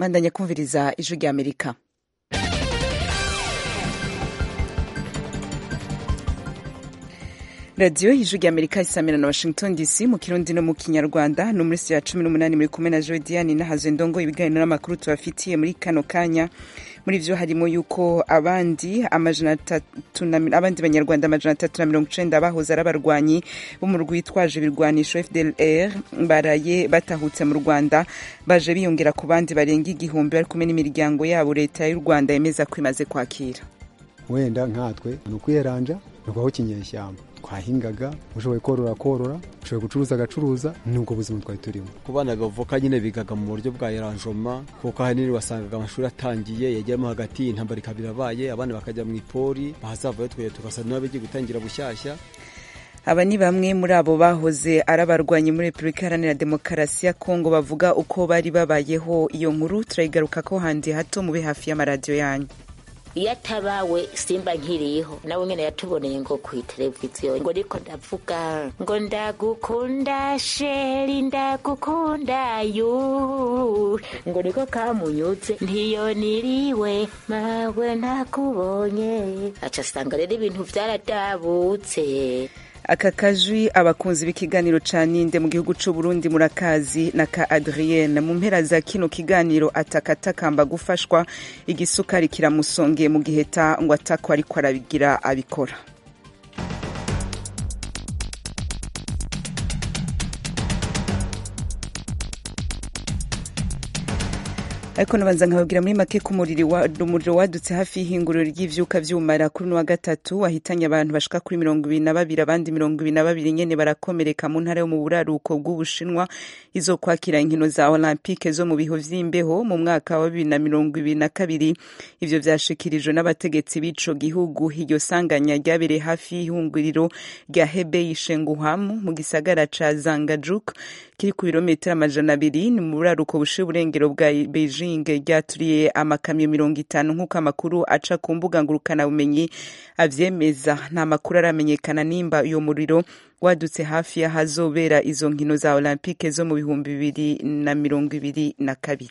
mandanya kumviriza ijwi rya Amerika. radiyo ijwi rya Amerika isamira na Washington DC mu kirundi no mu kinyarwanda no muri ya 18 muri kumwe na Jodiane nahaze ndongo ibiganiro n'amakuru tubafitiye muri kano kanya. Muri vyo harimo yuko abandi banyarwanda 390 bahoze ari abarwanyi bo mu rwego witwaje ibirwanisho FDLR baraye batahutse mu Rwanda baje biyongera ku bandi barenga igihumbi bari kumwe n'imiryango yabo leta y'u Rwanda yemeza ko imaze kwakira. Wenda nkatwe nukwiranja nuko kinyeshyamba twahingaga ushoboye korora ushoboye gucuruza agacuruza nubwo buzima twari turimo. Ku bana bavoka nyine bigaga mu buryo bwa eranjoma kuko ahanini wasangaga amashuri atangiye yageramo hagati intambara ikabirabaye abana bakajya mu ipori bahazavayo twe tugasa n'abagiye gutangira bushyashya. Aba ni bamwe muri abo bahoze arabarwanyi muri Republika Iharanira Demokarasi ya Kongo bavuga uko bari babayeho. Iyo nkuru turayigaruka ko handi hato mube hafi y'amaradiyo yanyu. Yatabawe simba nkiriho nawe nyene yatuboneye ngo ku televiziyo ngo riko ndavuga ngo ndagukunda sheri ndagukunda yu ngo riko kamunyutse ntiyo niriwe mawe nakubonye aca sanga rero ibintu vyaradabutse. Aka kajwi abakunzi b'ikiganiro caninde mu gihugu c'u Burundi murakazi na ka Adrienne mu mpera za kino kiganiro atakatakamba gufashwa igisukari kiramusongeye mu giheta ngo atakwa ariko arabigira abikora. Ariko nabanza nkababwira muri make ko umuriro wadutse hafi y'ihinguriro ry'ivyuka vy'umara kuri no wa gatatu wahitanye abantu bashika kuri 22 abandi 22 nyene barakomereka mu ntara yo mu buraruko bw'Ubushinwa izo kwakira inkino za Olympique zo mu biho vy'imbeho mu mwaka wa 2022. Ivyo vyashikirijwe n'abategetsi b'ico gihugu. Iryo sanganya ryabereye hafi y'ihinguriro rya Hebei Shenguham mu gisagara ca Zhangjiakou kiri ku birometero 200 mu buraruko bushira uburengero bwa Beijing. Ryaturiye amakamyo 50 nk'uko amakuru aca ku mbuga ngurukana bumenyi avyemeza. Nta makuru aramenyekana nimba uyo muriro wadutse hafi y'ahazobera izo nkino za Olympique zo mu 2022.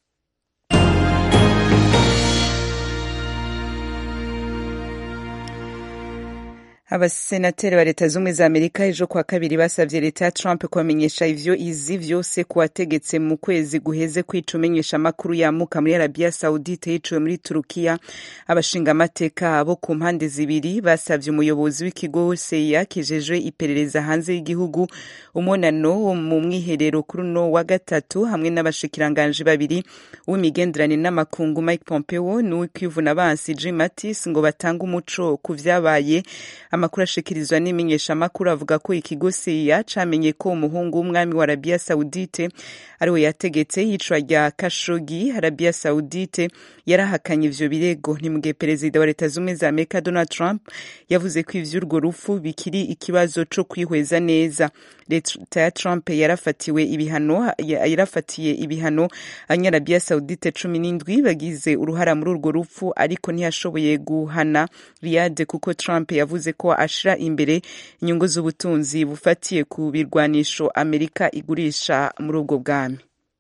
Abasenateri ba leta z'ubumwe za Amerika ejo kwa kabiri basavye leta ya Trump kubamenyesha ivyo izi vyose kuwategetse mu kwezi guheze kwicumenyesha makuru yamuka muri Arabia Saudite yiciwe muri Turukiya. Abashinga amateka abo ku mpande zibiri basavye umuyobozi w'ikigo CIA kijejwe iperereza hanze y'igihugu umonano mu mwiherero kuri no wa gatatu hamwe n'abashikiranganje babiri w'imigenderanire n'amakungu Mike Pompeo n'uw'ikivuna abansi Jim Mattis ngo batanga umuco ku vyabaye. Amakuru ashikirizwa n'imenyesha makuru avuga ko ikigo CIA camenye ko umuhungu w'umwami wa Arabia Saudite ariwe yategetse yicwa rya Khashoggi. Arabia Saudite yarahakanye ivyo birego. Ni mugihe perezida wa leta z'ubumwe za Amerika Donald Trump yavuze ko ivy'urwo rufu bikiri ikibazo co kwihweza neza. Leta ya Trump yarafatiye ibihano Arabia Saudite 17 bagize uruhara muri urwo rufu ariko ntiyashoboye guhana Riyadh kuko Trump yavuze ko ashira imbere inyungu z'ubutunzi bufatiye ku birwanisho Amerika igurisha muri ubwo bwami.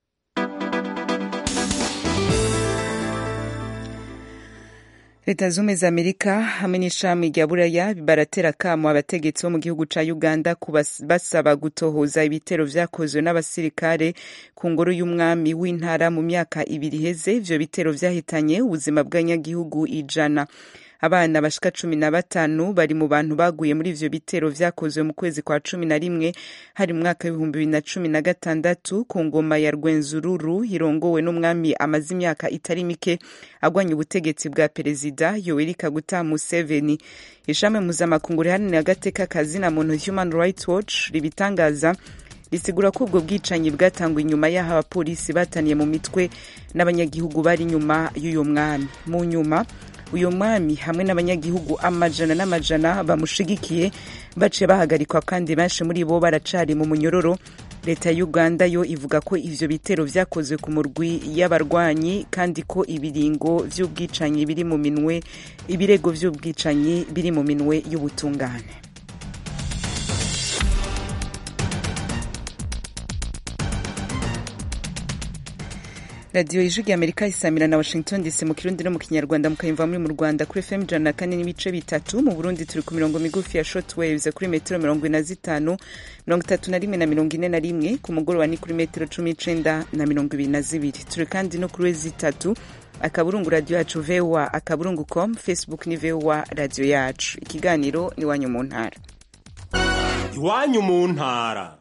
Leta z'ubumwe za Amerika hamwe n'ishami rya Buraya baratera kamo abategetsi bo mu gihugu ca Uganda basaba gutohoza ibitero vyakozwe n'abasirikare ku ngoro y'umwami w'intara mu myaka 2 iheze. Ivyo bitero vyahitanye ubuzima bw'abanyagihugu 100. Abana bashika 15 bari mu bantu baguye muri ivyo bitero vyakozwe mu kwezi kwa 11 hari mwaka 2016 ku ngoma ya Rwenzururu irongowe n'umwami amaze imyaka itari mike agwanya ubutegetsi bwa perezida Yoweri Kaguta Museveni. Ishami mpuzamakungu riharanira agateka kazina muntu Human Rights Watch ribitangaza risigura ko ubwo bwicanyi bwatangwa inyuma y'aho abapolisi bataniye mu mitwe n'abanyagihugu bari nyuma y'uyo mwami. Mu nyuma uyo mwami hamwe n'abanyagihugu amajana bamushigikiye bace bahagarikwa kandi benshi muri bo baracari mu munyororo. Leta ya Uganda yo ivuga ko ivyo bitero vyakozwe ku murwi y'abarwanyi kandi ko ibirego vy'ubwicanyi biri mu minwe y'ubutungane. radiyo ijwi ry'amerika isamira na washington dc mu kirundi no mu kinyarwanda mukayumva muri mu rwanda kuri fm 104.3 mu burundi turi ku mirongo migufi ya shortwaves kuri metero 45 31 na 41 ku mugoroba ni kuri metero 19 na 22 turi kandi no kuri wezi 3 akaburungu radio yacu VOA akaburungu.com Facebook ni VOA radio yacu ikiganiro ni wanyu mu ntara iwanyu mu ntara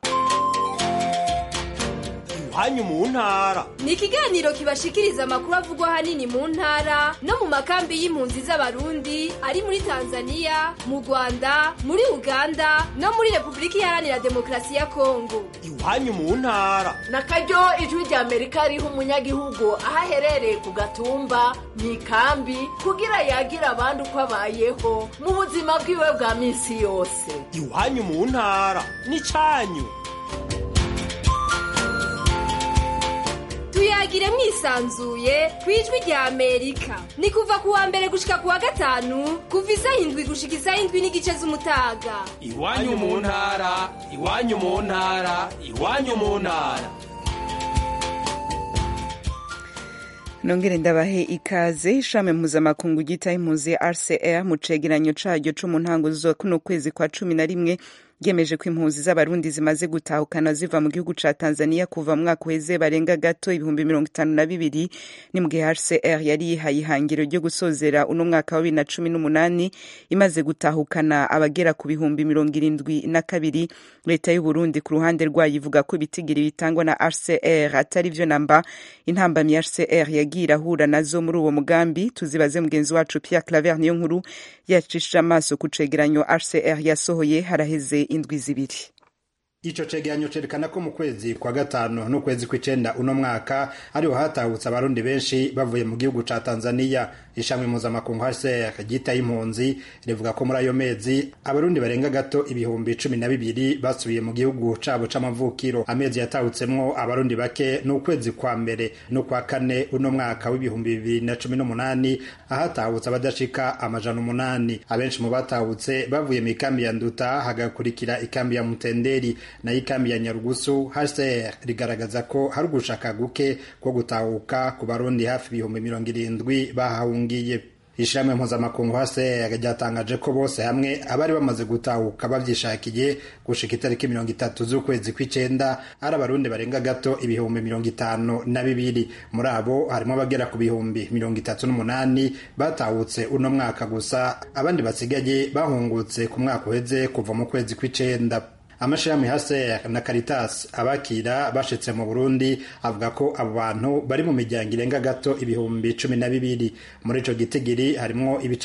iwanyu mu ntara ni ikiganiro kibashikiriza amakuru avugwa hanini mu ntara no mu makambi y'impunzi z'abarundi ari muri Tanzania mu Rwanda muri Uganda no muri Republika Iharanira Demokarasi ya Kongo iwanyu mu ntara nakaryo ijwi ry'Amerika riha umunyagihugu ahaherereye ku gatumba mu ikambi kugira yagira abandi uko abayeho mu buzima bwiwe bwa minsi yose iwanyu mu ntara ni canyu tuyagire mwisanzuye kwijwi rya Amerika ni kuva kuwa mbere gushika kuwa gatanu kuva isaha 7 gushika isaha 7:30 z'umutaga iwanyu mu ntara iwanyu mu ntara iwanyu mu ntara nongere ndabahe ikaze ishame mpuzamakungu ryitaye impunzi RCR mu cegeranyo caryo co mu ntango zo kuno kwezi kwa 11 yemeje ko impunzi z'abarundi zimaze gutahukana ziva mu gihugu ca Tanzania kuva mu mwaka uheze barenga gato 52,000 ni mu gihe HCR yari yihaye ihangiro ryo gusozera uno mwaka wa 2018 imaze gutahukana abagera ku 72,000. Leta y'u Burundi ku ruhande rwayo ivuga ko ibitigiri bitangwa na HCR atari vyo namba intambamyi HCR yagira hura nazo muri uwo mugambi tuzibaze mugenzi wacu Pierre Claver niyo nkuru yacisha amaso ku cegeranyo HCR yasohoye haraheze indwi zibiri. Ico cegeranyo cerekana ko mu kwezi kwa gatano no kwezi kw'icenda uno mwaka ariho hatahutse abarundi benshi bavuye mu gihugu ca Tanzania. Ishami mpuzamakungu HCR ryitaye impunzi rivuga ko muri ayo mezi abarundi barenga gato 12,000 basubiye mu gihugu cabo c'amavukiro. Amezi yatahutsemwo abarundi bake n'ukwezi kwa mbere no kwa kane uno mwaka w'2018 ahatahutse abadashika 800. Abenshi mu batahutse bavuye mu ikambi ya Nduta hagakurikira ikambi ya Mutenderi na ikambi ya Nyarugusu. HCR rigaragaza ko hari gushaka guke ko gutahuka ku barundi hafi 70,000 bahungiye. Ishirahamwe mpuzamakungu HCR ryatangaje ko bose hamwe abari bamaze gutahuka bavyishakiye gushika itariki 30 z'ukwezi kw'icenda ari abarundi barenga gato 52,000. Muri abo harimo abagera ku 38,000 batahutse uno mwaka gusa, abandi basigaye bahungutse ku mwaka uheze kuva mu kwezi kw'icenda. Amashirahamwe HCR na Caritas abakira bashitse mu Burundi avuga ko abo bantu bari mu miryango irenga gato 12,000. Muri ico gitigiri harimo ibice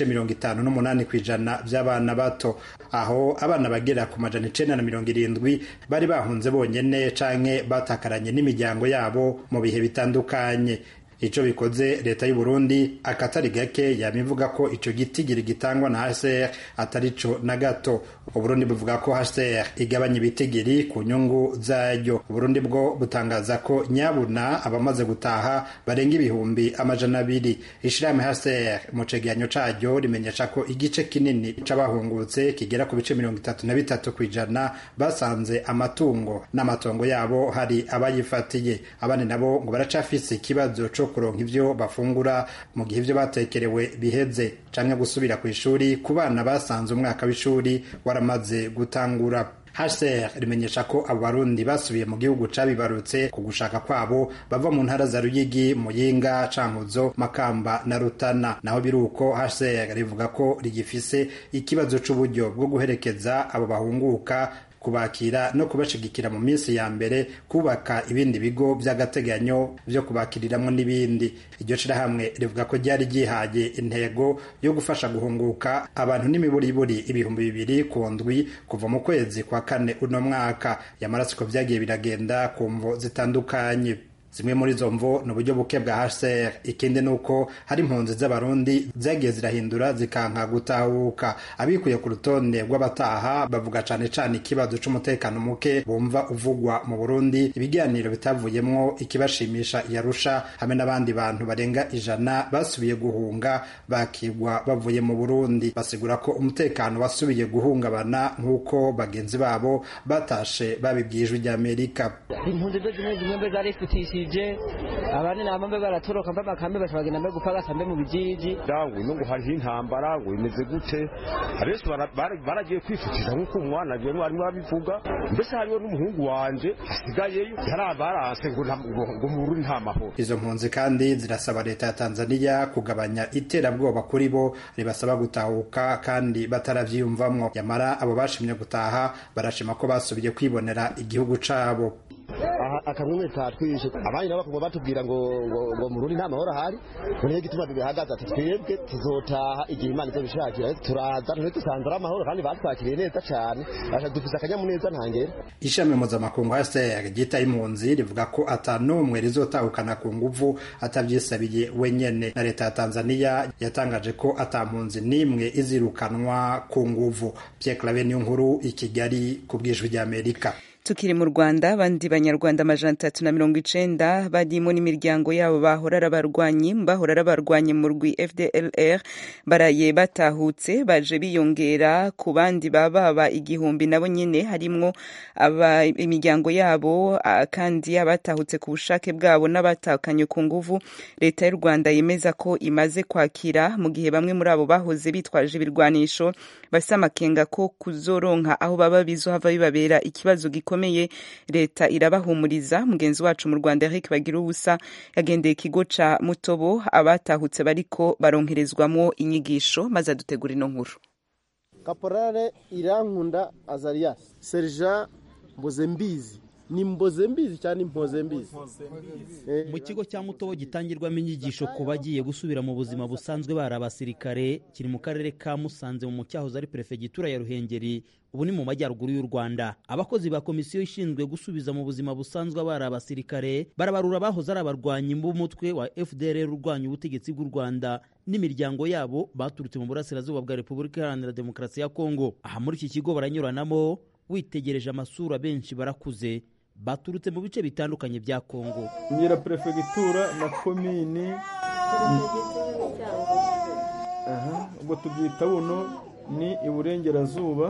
58% by'abana bato, aho abana bagera ku 970 bari bahunze bonyene canke batakaranye n'imiryango yabo mu bihe bitandukanye. Ico bikoze leta y'u Burundi akatari gake yamivuga ko ico gitigiri gitangwa na HCR atari co na gato. Uburundi buvuga ko HCR igabanya ibitigiri ku nyungu zayo. Uburundi bwo butangaza ko nyabuna abamaze gutaha barenga 200,000. Ishirahamwe HCR mu cegeranyo caryo rimenyesha ko igice kinini c'abahungutse kigera ku bice 33% basanze amatungo n'amatongo yabo hari abayifatiye. Abandi nabo ngo baracafise ikibazo co kuronka ivyo bafungura mu gihe ivyo batekerewe biheze canke gusubira ku ishuri ku bana basanze umwaka w'ishuri waramaze gutangura. HCR rimenyesha ko abo barundi basubiye mu gihugu cabibarutse ku gushaka kwabo bava mu ntara za Ruyigi, Muyinga, Cankuzo, Makamba na Rutana. Naho biruko HCR rivuga ko rigifise ikibazo c'uburyo bwo guherekeza abo bahunguka, kubakira no kubashigikira mu minsi ya mbere, kubaka ibindi bigo by'agateganyo byo kubakiriramwo n'ibindi. Iryo shirahamwe rivuga ko ryari gihaye intego yo gufasha guhunguka abantu n'imiburiburi 2,000 ku ndwi kuva mu kwezi kwa kane uno mwaka. Yamarasiko vyagiye biragenda ku mvo zitandukanye. Zimwe muri zo mvo n'uburyo buke bwa HCR. Ikindi nuko hari impunzi z'abarundi zagiye zirahindura zikanka gutahuka. Abikuye ku rutonde rw'abataha bavuga cane cane ikibazo c'umutekano muke bumva uvugwa mu Burundi, ibiganiro bitavuyemwo ikibashimisha yarusha, hamwe n'abandi bantu barenga 100 basubiye guhunga bakigwa bavuye mu Burundi. Basigura ko umutekano wasubiye guhungabana nk'uko bagenzi babo batashe babibwijwe ry'Amerika. impunzi zimwe mbe zarifutishije abandi nabo mbe baratoroka mbe makambe bashobagenda mbe gupagasa mbe mu bijiji dawe no ngo hariho intambara ngo imeze gute abenshi baragiye kwifutisha nk'uko umwana agiye mwarimu babivuga mbese hariho n'umuhungu wanje asigayeyo yarabaranse ngo mu Burundi nta mahoro. Izo mpunzi kandi zirasaba leta ya Tanzania kugabanya iterabwoba kuri bo ribasaba gutahuka kandi bataravyiyumvamwo. Yamara abo bashimye gutaha barashima ko basubiye kwibonera igihugu cabo. Akamwe tatwishe abandi nabo bakugwa batubwira ngo mu Burundi nta mahoro ahari niyo gituma bibihagaza ati twebwe tuzotaha igihe Imana izobishakira turaza ntitusanzara amahoro kandi batwakiriye neza cyane asha dufise akanyamuneza ntangere. Ishami mpuzamakungu HCR ryita impunzi rivuga ko atanumwe rizotahukana ku nguvu atavyisabiye wenyene, na leta ya Tanzania yatangaje ko atampunzi nimwe izirukanwa ku nguvu. Pierre Claver Niyonkuru i Kigali ku bw'Ijwi ry'Amerika. Tukiri mu Rwanda, abandi banyarwanda 390 barimo n'imiryango yabo bahora arabarwanyi mu rwi FDLR baraye batahutse baje biyongera ku bandi baba igihumbi nabo nyene harimwo imiryango yabo kandi abatahutse ku bushake bwabo n'abatakanye ku nguvu. Leta y'u Rwanda yemeza ko imaze kwakira, mu gihe bamwe muri abo bahoze bitwaje ibirwanisho bafise amakenga ko kuzoronka aho baba bizohava bibabera ikibazo gikomeye. Leta irabahumuriza. Mugenzi wacu mu Rwanda Eric Bagiruwubusa yagendeye ikigo ca Mutobo abatahutse bariko baronkerezwamo inyigisho maze adutegura ino nkuru. Kaporale Irankunda Azarias, Sergeant Mbozembizi, ni Mbozembizi cyane Mbozembizi. Mu kigo cya Mutobo gitangirwamo inyigisho ku bagiye gusubira mu buzima busanzwe bari abasirikare, kiri mu karere ka Musanze mu cyahoze ari Perefegitura ya Ruhengeri, ubu ni mu majyaruguru y'u Rwanda. Abakozi ba komisiyo ishinzwe gusubiza mu buzima busanzwe bari abasirikare barabarura bahoze ari abarwanyi b'umutwe wa FDLR urwanya ubutegetsi bw'u Rwanda n'imiryango yabo baturutse mu burasirazuba bwa Repubulika Iharanira Demokarasi ya Kongo. Aha muri iki kigo baranyuranamo, witegereje amasura benshi barakuze baturutse mu bice bitandukanye bya Kongo. Nyira Perefegitura na komini ubwo tubyita buno ni iburengerazuba.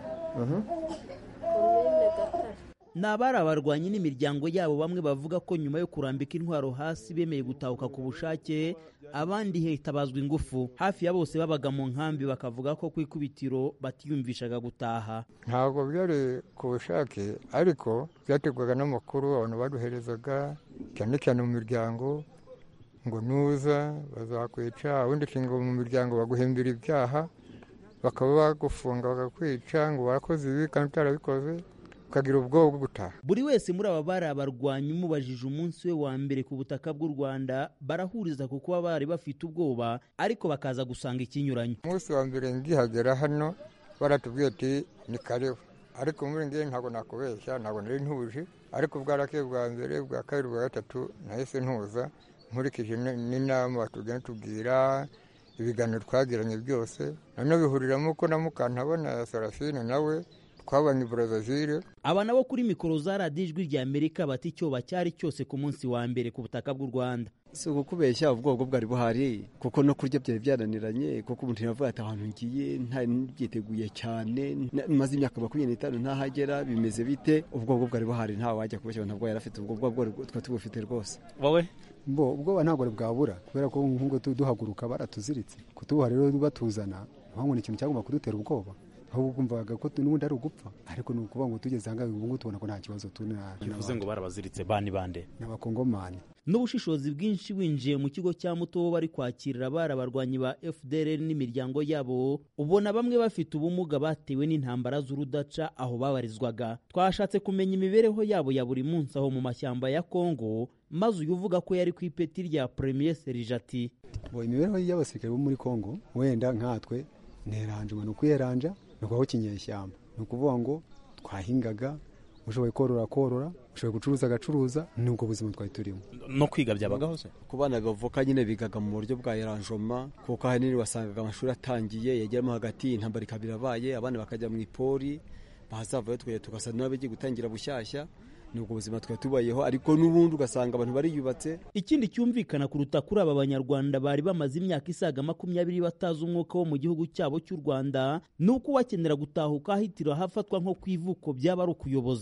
N'abari abarwanyi n'imiryango yabo bamwe bavuga ko nyuma yo kurambika intwaro hasi bemeye gutahuka ku bushake, abandi hitabazwa ingufu. Hafi ya bose babaga mu nkambi bakavuga ko kwikubitiro batiyumvishaga gutaha. Ntabwo byari ku bushake ariko byategwaga n'amakuru abantu baduherezaga cyane cyane mu miryango ngo nuza bazakwica, ubundi kingo mu miryango baguhembera ibyaha bakaba bagufunga bagakwica ngo warakoze ibi kandi utarabikoze ukagira ubwoba bwo gutaha. Buri wese muri aba bari abarwanyi umubajije umunsi we wa mbere ku butaka bw'u Rwanda barahuriza ku kuba bari bafite ubwoba ariko bakaza gusanga ikinyuranyo. Umunsi wa mbere ngihagera hano baratubwiye ati ni karibu, ariko muri ngiye ntabwo nakubeshya, ntabwo nari ntuje, ariko bwarakeye bwa mbere bwa kabiri bwa gatatu nahise ntuza nkurikije n'inama batugenda tubwira ibiganiro twagiranye byose. None bihuriramo ko na Mukantabona Sarafine nawe twabanye Brazzaville. Aba nabo kuri mikoro za Radio Ijwi ry'Amerika bati icyo bacyari cyose ku munsi wa mbere ku butaka bw'u Rwanda. Si ukubeshya ubwoko bwari buhari kuko no kurya byari byaraniranye, kuko umuntu yavuga ati ahantu ngiye nta byiteguye cyane, maze imyaka 25 ntahagera, bimeze bite? Ubwoko bwari buhari, nta wajya kubeshya ntabwo yarafite ubwo twa tubufite rwose. Wowe ubwo ntabwo bwabura kubera ko nk'uko duhaguruka baratuziritse kutuha rero batuzana ntabwo ni ikintu cyagomba kudutera ubwoba, ahubwo kumvaga ko n'ubundi ari ugupfa, ariko ni ukuvuga ngo tugeze ahangaha ubu ngubu tubona ko nta kibazo tuna. Bivuze ngo barabaziritse bande n'abakongomani. N'ubushishozi bwinshi winjiye mu kigo cya Mutobo bari kwakirira abari abarwanyi ba FDLR n'imiryango yabo, ubona bamwe bafite ubumuga batewe n'intambara z'urudaca aho babarizwaga. Twashatse kumenya imibereho yabo ya buri munsi aho mu mashyamba ya Kongo, maze uyu uvuga ko yari ku ipeti rya Premier Sergeant. Imibereho y'abasirikare bo muri Kongo wenda nkatwe neranjwe no kuyeranja no kwaho kinyeshyamba, no kuvuga ngo twahingaga, ushoboye korora, ushoboye gucuruza nubwo buzima twari turimo. No kwiga byabagaho se ku bana bavuka nyine bigaga mu buryo bwa eranjoma, kuko ahanini wasangaga amashuri atangiye yageramo hagati intambara ikabirabaye, abana bakajya mu ipori, bahazavayo twe tugasana n'abagiye gutangira bushyashya, nubwo buzima twari tubayeho, ariko n'ubundi ugasanga abantu bariyubatse. Ikindi cyumvikana kuruta kuri aba banyarwanda bari bamaze imyaka isaga 20 bataza umwuka wo mu gihugu cyabo cy'u Rwanda, nuko wakenera gutahuka ahitira hafatwa nko kwivuko byaba ari ukuyoboza.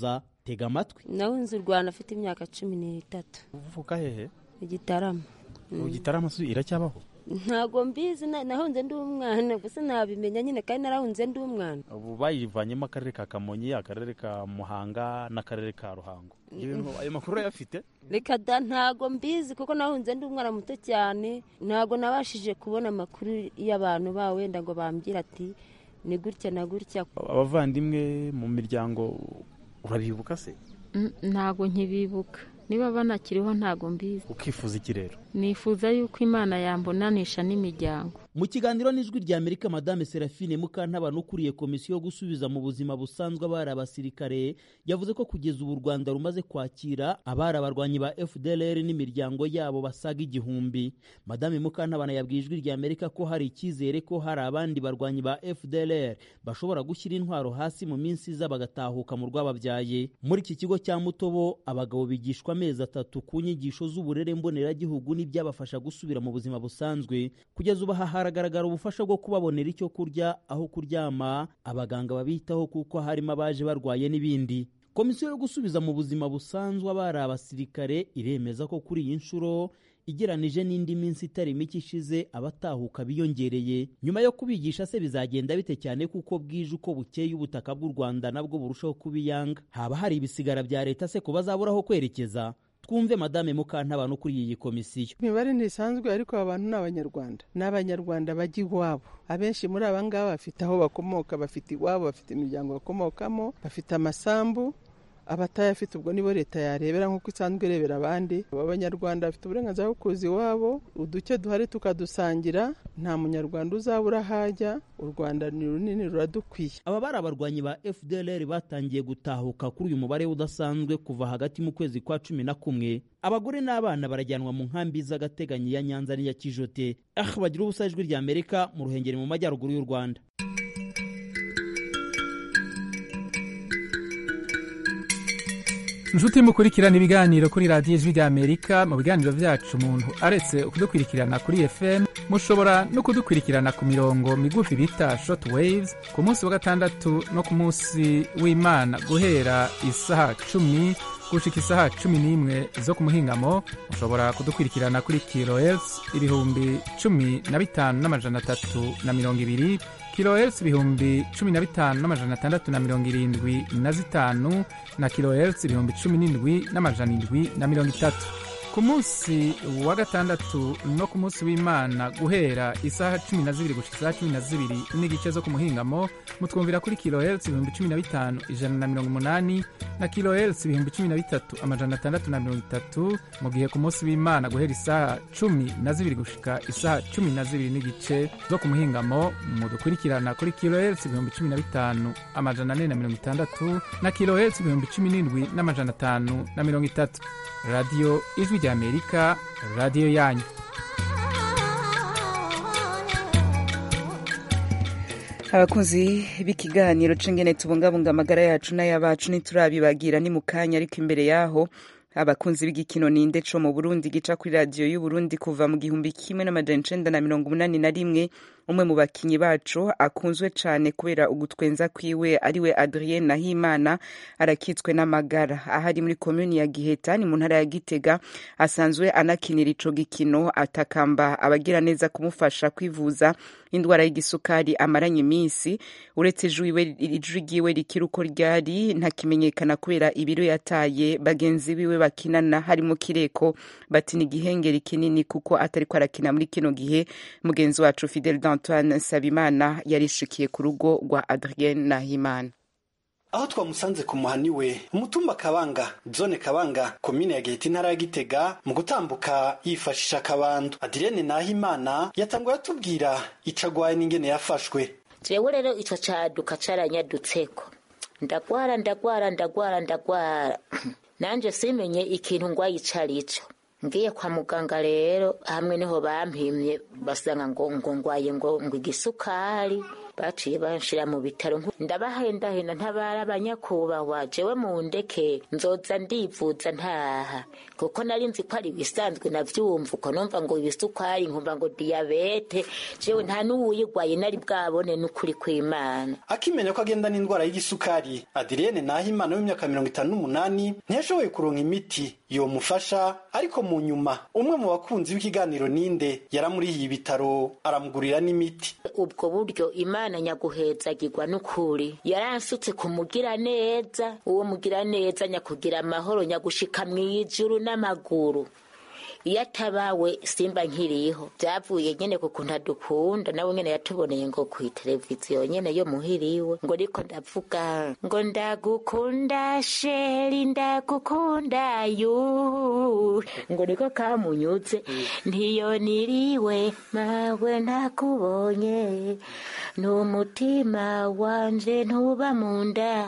tega amatwi. Nahunze u Rwanda afite imyaka 13. Uvuka hehe? Igitarama. Igitarama iracyabaho? Ntago mbizi, nahunze ndi umwana gusa nabimenya nyine kandi narahunze ndi umwana. Ubu bayivanyemo akarere ka Kamonyi, akarere ka Muhanga n'akarere ka Ruhango. Ibintu ayo makuru yafite? Reka da ntago mbizi kuko nahunze ndi umwana muto cyane, ntago nabashije kubona amakuru y'abantu ba wenda ngo bambira ati ni gutya na gutya. Abavandimwe mu miryango urabibuka se? Ntago nkibibuka, niba banakiriho ntago mbizi. Ukifuza iki rero? Nifuza yuko Imana yambonanisha n'imiryango. Mu kiganiro n'ijwi rya Amerika, Madame Serafine Mukantabana ukuriye komisiyo yo gusubiza mu buzima busanzwe abari abasirikare yavuze ko kugeza ubu u Rwanda rumaze kwakira abari abarwanyi ba FDLR n'imiryango yabo basaga 1000. Madame Mukantabana yabwiye ijwi rya Amerika ko hari icyizere ko hari abandi barwanyi ba FDLR bashobora gushyira intwaro hasi mu minsi iza bagatahuka mu rwababyaye. Muri iki kigo cya Mutobo abagabo bigishwa amezi 3 ku nyigisho z'uburere mboneragihugu n'ibyabafasha gusubira mu buzima busanzwe. Kugeza ubu haragaragara ubufasha bwo kubabonera icyo kurya, aho kuryama, abaganga babitaho kuko harimo abaje barwaye n'ibindi. Komisiyo yo gusubiza mu buzima busanzwe abari abasirikare iremeza ko kuri iyi nshuro igeranije n'indi minsi itari mike ishize abatahuka biyongereye. Nyuma yo kubigisha se bizagenda bite cyane kuko bwije uko bukeye ubutaka bw'u Rwanda nabwo burushaho kubiyanga? Haba hari ibisigara bya leta se ko bazaburaho kwerekeza? Twumve Madame Mukantabana kuri iyi komisiyo. Imibare ntisanzwe ariko abantu n'abanyarwanda bajya iwabo. Abenshi muri aba ngaba bafite aho bakomoka, bafite iwabo, bafite imiryango bakomokamo, bafite amasambu. Abatayafite ubwo nibo leta yarebera nk'uko isanzwe irebera abandi. Abanyarwanda bafite uburenganzira bwo kuza iwabo, uduke duhari tukadusangira, nta munyarwanda uzabura hajya. U Rwanda ni runini ruradukwiye. Aba bari abarwanyi ba FDLR batangiye gutahuka kuri uyu mubare udasanzwe kuva hagati mu kwezi kwa 11. Abagore n'abana barajyanwa mu nkambi z'agateganyo ya Nyanza n'iya Kijote. Bagira ubusa ijwi rya Amerika mu Ruhengeri mu majyaruguru y'u Rwanda. Inshuti mukurikirana ibiganiro kuri radiyo ijwi rya Amerika. Mu biganiro byacu umuntu aretse kudukurikirana kuri FM, mushobora no kudukurikirana ku mirongo migufi bita short waves ku munsi wa gatandatu no ku munsi w'Imana guhera isaha 10 gushika isaha 11 zo ku muhingamo. Mushobora kudukurikirana kuri kilohertz 15320 kilohertz 15675 na kilohertz 17730. Ku munsi wa gatandatu no ku munsi w'Imana guhera isaha 12 gushika isaha 12 n'igice zo ku muhingamo mutwumvira kuri kilohertz 15180 na kilohertz 13630. Mu gihe ku munsi w'Imana guhera isaha 12 gushika isaha 12 n'igice zo ku muhingamo mudukurikirana kuri kilohertz 15460 na kilohertz 17530. Radio Ijwi rya Amerika, radio yanyu. Abakunzi b'ikiganiro c'ingene tubungabunga amagara yacu n'ayabacu ntiturabibagira ni mu kanya, ariko imbere yaho abakunzi b'igikino Ninde co mu Burundi gica kuri radio y'u Burundi kuva mu 1981 umwe mu bakinyi bacu akunzwe cane kubera ugutwenza kwiwe ariwe Adrien Nahimana arakitswe n'amagara. Ahari muri commune ya Giheta ni mu ntara ya Gitega, asanzwe anakinira ico gikino, atakamba abagira neza kumufasha kwivuza indwara y'igisukari amaranye iminsi. Uretse ijwi ryiwe rikiri uko ryari ntakimenyekana kubera ibiro yataye. Bagenzi biwe bakinana harimo Kireko bati ni gihengeri kinini kuko atariko arakina muri kino gihe. Mugenzi wacu Fidel Antoine Sabimana yarishikiye ku rugo rwa Adrien Nahimana. Aho twamusanze ku muhaniwe umutumba Kabanga, zone Kabanga, komine ya Giheta, intara ya Gitega, mu gutambuka yifashisha akabando. Adrien Nahimana yatanguye atubwira icagwaye n'ingene yafashwe. Jewe rero ico caduka caranyadutseko, ndagwara nanje simenye ikintu ngwaye icarico. Ngiye kwa muganga rero hamwe niho bampimye basanga ngo ngwaye ngo igisukari, baciye banshira mu bitaro ndabahendahenda ntabara abanyakubahwa jewe mu ndeke nzoza ndivuza ntaha kuko nari nzi ko ari ibisanzwe navyumva uko numva ngo ibisukari nkumva ngo diyabete jewe nta n'uwuyigwaye nari bwabone n'ukuri kw'Imana. Akimenya ko agenda n'indwara y'igisukari, Adrienne Nahimana w'imyaka 58 ntiyashoboye kuronka imiti yomufasha, ariko mu nyuma umwe mu bakunzi w'ikiganiro Ninde yaramurihiye ibitaro aramugurira n'imiti. Ubwo buryo Imana nyaguhezagirwa n'ukuri yaransutse kumugira neza, uwo mugira neza nyakugira amahoro nyagushika mw'ijuru n'amaguru. Iyo atabawe simba nkiriho byavuye nyene kuko ntadukunda nawe nyene yatuboneye ngo ku televiziyo nyene yo muhiriwe ngo riko ndavuga ngo ndagukunda sheri ndagukunda yu ngo niko kamunyutse ntiyo niriwe mawe ntakubonye n'umutima wanje ntuba munda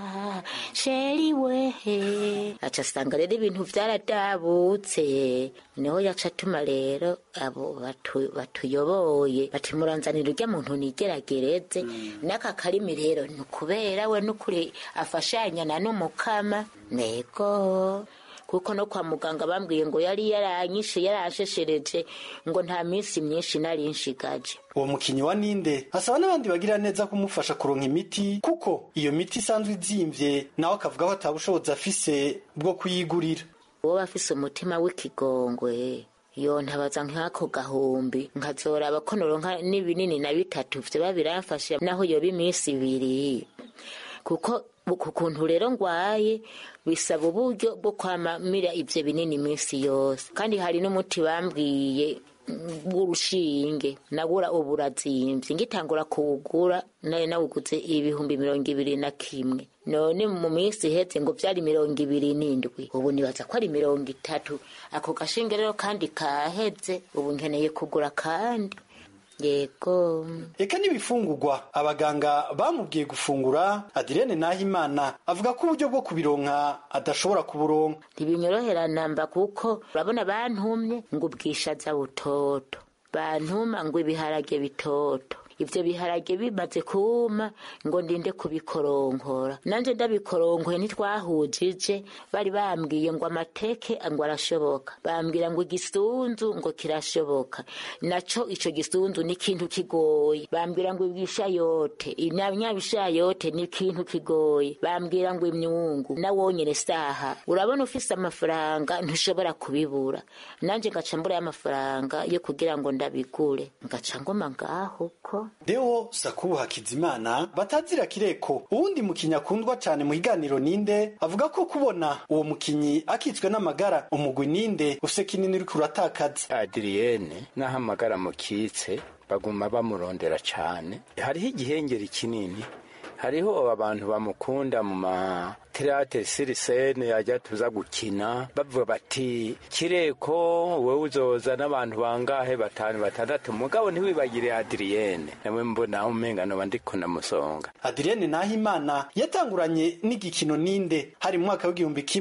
sheri wehe aca sanga rero ibintu vyaradabutse niho yaca atuma rero abo batuyoboye bati muranzanira urya muntu nigeragereze n'aka karimi rero ni kubera we n'ukuri afashanyana n'umukama nego kuko no kwa muganga bambwiye ngo yari yaranyishe yarasheshereje ngo nta minsi myinshi nari nshigaje. Uwo mukinyi wa Ninde asaba n'abandi bagira neza kumufasha kuronka imiti kuko iyo miti isanzwe izimvye nawe akavuga ko atabushobozi afise bwo kuyigurira. Uwo bafise umutima w'ikigongwe yo ntabaza nk'ako gahumbi nkazoraba ko noronka n'ibinini na bitatu vyo biramfasha naho yoba iminsi ibiri kuko kuntu rero ngwaye bisaba uburyo bwo kwamamira ivyo binini iminsi yose kandi hari n'umuti bambwiye urushinge nagura uburazimvye ngitangura kuwugura naye nawuguze ibihumbi 21 none mu minsi iheze ngo vyari 27 ubu nibaza ko ari 30 ako gashinge rero kandi kaheze ubu nkeneye kugura kandi yego. Eka n'ibifungurwa abaganga bamubwiye gufungura Adrienne Nahimana avuga ko uburyo bwo kubironka adashobora kuburonka. Ntibinyorohera namba kuko urabona bantumye ngo ubwishaza butoto bantuma ngo ibiharage bitoto ivyo biharage bimaze kuma ngo ndinde kubikoronkora nanje ndabikoronkoye ntitwahujije bari bambwiye ngo amateke ngo arashoboka bambwira ngo igisunzu ngo kirashoboka naco ico gisunzu ni kintu kigoye bambwira ngo ibishayote inyabishayote ni kintu kigoye bambwira ngo imyungu na wonyene saha urabona ufise amafaranga ntushobora kubibura nanje ngaca mbura y'amafaranga yo kugira ngo ndabigure ngaca ngoma ngaho ko Deo Sakubu Hakizimana batazira kireko uwundi mukinyi akundwa cyane mu higaniro Ninde avuga ko kubona uwo mukinyi akitswe n'amagara umugwi Ninde ufise kinini uri kuratakaza. Adrienne nahamagara mukitse baguma bamurondera cyane hariho igihengeri kinini hariho abantu bamukunda mu ma teatre sirisene yajya tuza gukina bavuga bati kireko wewe uzoza n'abantu bangahe 5-6 mugabo ntiwibagire Adrienne namwe mbona umenga no bandiko namusonga. Adrienne Nahimana yatanguranye n'igikino Ninde hari mu mwaka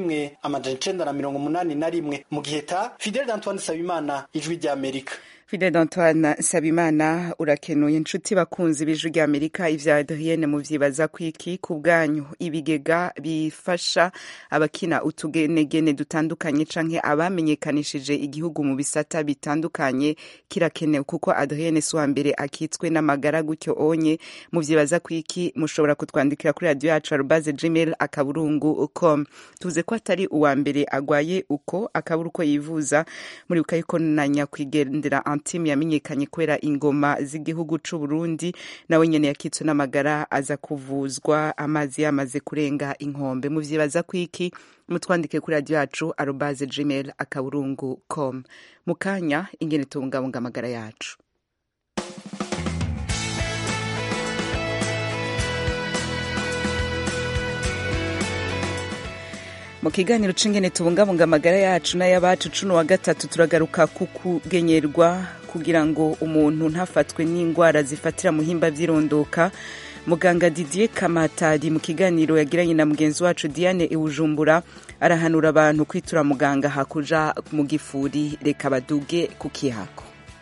w'1981 mu giheta Fidel Antoine Sabimana ijwi rya Amerika. Fidel Antoine Sabimana urakenuye inshuti bakunzi b'ijwi rya Amerika ivya Adrienne mu vyibaza kwiki ku bwanyu ibigega bifasha abakina utugenegene dutandukanye canke abamenyekanishije igihugu mu bisata bitandukanye kirakenewe kuko Adrienne suwa mbere akitswe n'amagara gutyo onye mu vyibaza kwiki mushobora kutwandikira kuri radio yacu @gmail.com tuze ko atari uwa mbere agwaye uko akabura uko yivuza muri ukayiko na nyakwigendera Antime yamenyekanye kwera ingoma z'igihugu c'u Burundi nawe nyene yakitswe n'amagara aza kuvuzwa amazi yamaze kurenga inkombe mu vyibaza kwiki mutwandike kuri radio yacu @gmail.com mukanya ingene tubungabunga amagara yacu. Mu kiganiro c'ingene tubungabunga amagara yacu n'ayabacu cuno wa gatatu turagaruka ku kugenyerwa kugira ngo umuntu ntafatwe n'indwara zifatira muhimba vyirondoka. Muganga Didier Kamatari mu kiganiro yagiranye na mugenzi wacu Diane Ibujumbura arahanura abantu kwitura muganga hakuja mu gifuri reka baduge ku kihako.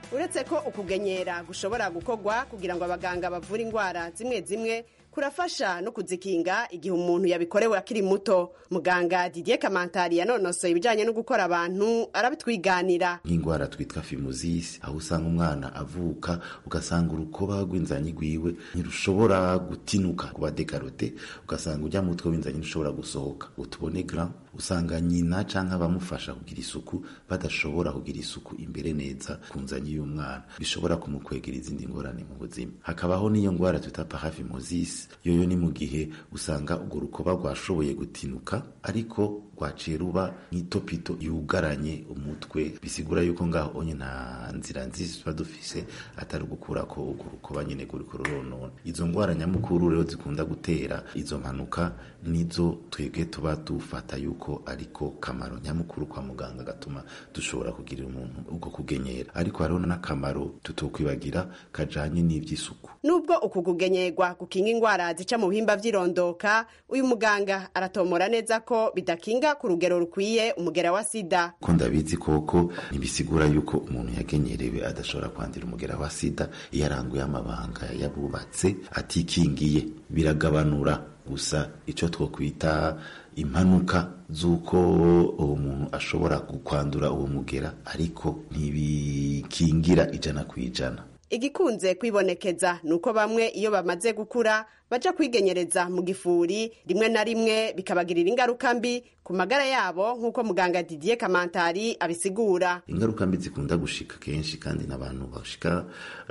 uretse ko ukugenyera gushobora gukorwa kugira ngo abaganga bavure indwara zimwe zimwe kurafasha no kuzikinga igihe umuntu yabikorewe akiri muto. Muganga Didier Kamantari yanonosoye ibijanye no gukora abantu arabitwiganira. Nk'indwara twitwa phimosis, aho usanga umwana avuka ugasanga urukoba rw'inzanyi rwiwe ntirushobora gutinuka kuba dekarote, ugasanga ujya mutwe w'inzanyi ntushobora gusohoka utubone grand, usanga nyina canke abamufasha kugira isuku badashobora kugira isuku imbere neza ku nzanyi y'umwana, bishobora kumukwegera izindi ngorane mu buzima. Hakabaho n'iyo ngwara twita paraphimosis, yoyo ni mu gihe usanga urwo rukoba rwashoboye gutinuka ariko rwaciye ruba nk'itopito yugaranye umutwe, bisigura yuko ngaho onye nta nzira nziza tuba dufise atari gukura ko urwo rukoba nyene ruriko ruronona. Izo ngwara nyamukuru rero zikunda gutera izo mpanuka nizo twebwe tuba dufata yuko ariko kamaro nyamukuru kwa muganga gatuma dushobora kugirira umuntu ubwo kugenyera, ariko hariho n'akamaro tutokwibagira kajanye n'ivy'isuku. Nubwo uku kugenyerwa gukinga ingwara zica mu bihimba vy'irondoka, uyu muganga aratomora neza ko bidakinga ku rugero rukwiye umugera wa sida. Ko ndabizi koko ntibisigura yuko umuntu yagenyerewe adashobora kwandira umugera wa sida iyo aranguye amabanga yabubatse atikingiye, biragabanura gusa ico twokwita impanuka z'uko uwo muntu ashobora kwandura uwo mugera, ariko ntibikingira 100%. Igikunze kwibonekeza nuko bamwe iyo bamaze gukura baja kwigenyereza mu gifuri, rimwe na rimwe bikabagirira ingaruka mbi ku magara yabo, nk'uko muganga Didier Kamantari abisigura. Ingaruka mbi zikunda gushika kenshi kandi n'abantu bashika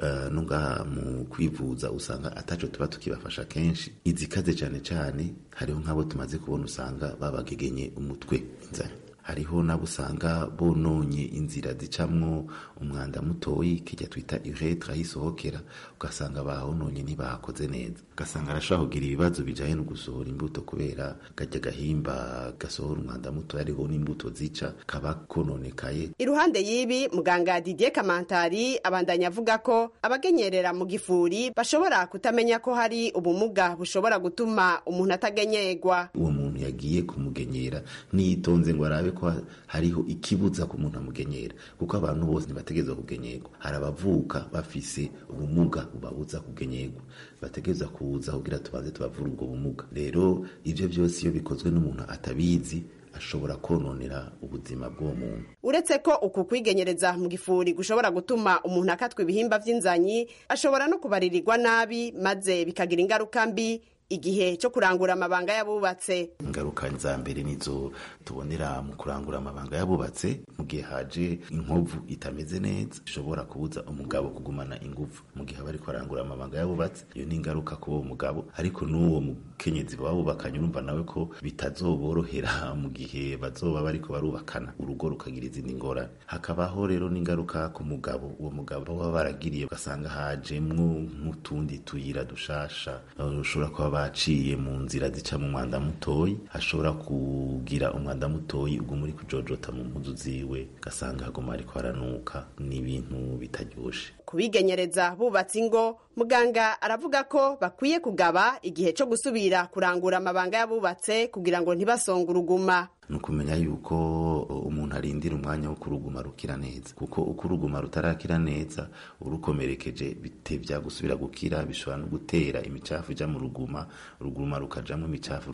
nunga mu kwivuza usanga ataco tuba tukibafasha kenshi. Izikaze cyane cyane hariho nk'abo tumaze kubona usanga babagegenye umutwe inzara, hariho nabo usanga bononye inzira zicamwo umwanda mutoyi kijya twita uretre ahisohokera, ugasanga bahononye ntibakoze neza, ugasanga arashobora kugira ibibazo bijanye no gusohora imbuto kubera kajya gahimba gasohora umwanda muto, hariho n'imbuto zica kaba kononekaye. Iruhande y'ibi muganga Didier Kamantari abandanya avuga ko abagenyerera mu gifuri bashobora kutamenya ko hari ubumuga bushobora gutuma umuntu atagenyerwa. Uwo muntu yagiye kumugenyera nitonze ngo arabe ko hariho ikibuza ku muntu amugenyera, kuko abantu bose ntibategezwa kugenyerwa. Hari abavuka bafise ubumuga bubabuza kugenyerwa, bategezwa kuza kugira tubanze tubavura ubwo bumuga. Rero ivyo byose iyo bikozwe n'umuntu atabizi ashobora kononera ubuzima bw'uwo muntu. Uretse ko uku kwigenyereza mu gifuri gushobora gutuma umuntu akatwa ibihimba vy'inzanyi, ashobora no kubaririrwa nabi maze bikagira ingaruka mbi igihe cyo kurangura amabanga yabubatse. Ingaruka za mbere nizo tubonera mu kurangura amabanga yabubatse, mu gihe haje inkovu itameze neza ishobora kubuza umugabo kugumana ingufu mu gihe bari kurangura amabanga yabubatse. Iyo ni ingaruka ku uwo mugabo, ariko n'uwo mukenyezi babubakanye urumva nawe ko bitazoborohera mu gihe bazoba bariko barubakana, urugo rukagira izindi ngorane. Hakabaho rero n'ingaruka ku mugabo, uwo mugabo baba baragiriye ugasanga hajemwo nk'utundi tuyira dushasha, ushobora kuba baciye mu nzira zica mu mwanda mutoyi, ashobora kugira umwanda mutoyi ubwo muri kujojota mu mpuzu ziwe, gasanga hagoma ariko haranuka, n'ibintu bitaryoshe. Kubigenyereza bubatse ingo, muganga aravuga ko bakwiye kugaba igihe cyo gusubira kurangura amabanga yabubatse kugira ngo ntibasonge uruguma. Nukumenya yuko umuntu arindira umwanya wo kuruguma rukira neza, kuko uko uruguma rutarakira neza urukomerekeje bitevya gusubira gukira, bishobora no gutera imicafu ija mu ruguma, uruguma rukajamwo imicafu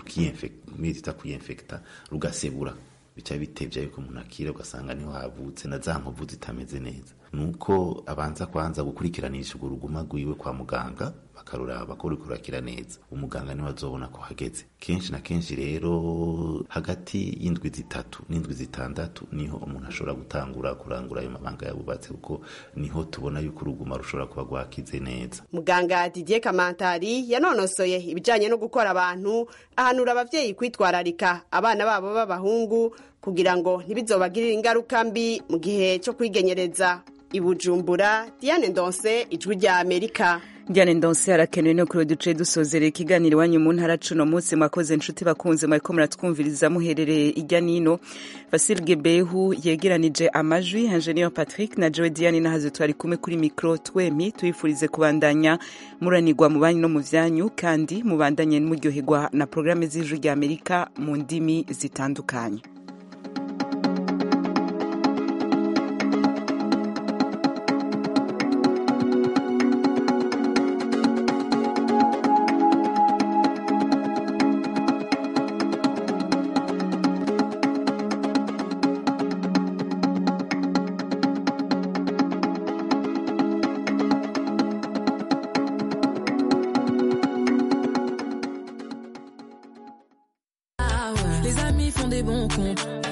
rukiyinfekta rugasebura, bica bitevya yuko umuntu akira, ugasanga niho havutse na za nkovu zitameze neza. Nuko abanza kwanza gukurikiranisha urwo ruguma rwiwe kwa muganga, bakaruraba ko ruriko rurakira neza, umuganga niwe azobona ko hageze. Kenshi na kenshi rero hagati y'indwi 3 n'indwi 6 niho umuntu ashobora gutangura kurangura ayo mabanga yabubatse, kuko niho tubona yuko uruguma rushobora kuba rwakize neza. Muganga Didier Kamantari yanonosoye ibijanye no gukora abantu, ahanura abavyeyi kwitwararika abana babo b'abahungu kugira ngo ntibizobagirire ingaruka mbi mu gihe cyo kwigenyereza. I Bujumbura, Diane Ndonse, Ijwi rya Amerika. Diane Ndonse arakenewe no kuri duce dusozerera ikiganiro iwanyu mu ntara cuno munsi. Mwakoze inshuti bakunze mwariko muratwumviriza muherereye irya nino. Vasil Gebehu yegeranije amajwi, Engineer Patrick na Joe Diane nahaze twari kumwe kuri micro twemi, tuyifurize kubandanya muranirwa mu banyu no mu vyanyu, kandi mubandanye muryoherwa na programme z'Ijwi rya Amerika mu ndimi zitandukanye. des bons comptes.